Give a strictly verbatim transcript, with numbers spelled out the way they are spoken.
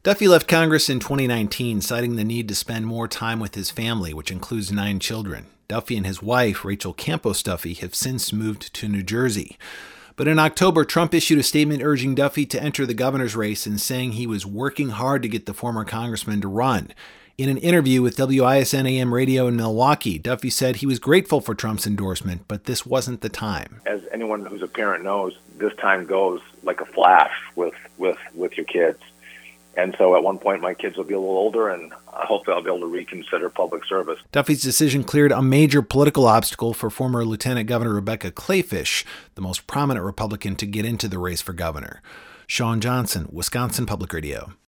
Duffy left Congress in twenty nineteen, citing the need to spend more time with his family, which includes nine children. Duffy and his wife, Rachel Campos Duffy, have since moved to New Jersey. But in October, Trump issued a statement urging Duffy to enter the governor's race and saying he was working hard to get the former congressman to run. In an interview with W I S N A M radio in Milwaukee, Duffy said he was grateful for Trump's endorsement, but this wasn't the time. As anyone who's a parent knows, this time goes like a flash with, with, with your kids. And so at one point, my kids will be a little older, and hopefully I'll be able to reconsider public service. Duffy's decision cleared a major political obstacle for former Lieutenant Governor Rebecca Kleefisch, the most prominent Republican to get into the race for governor. Sean Johnson, Wisconsin Public Radio.